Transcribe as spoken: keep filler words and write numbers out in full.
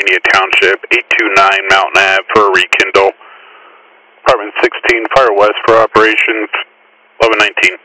Sylvania Township, eight two nine Mountain Ave for a rekindle. Apartment sixteen, Fire West for operations, eleven nineteen.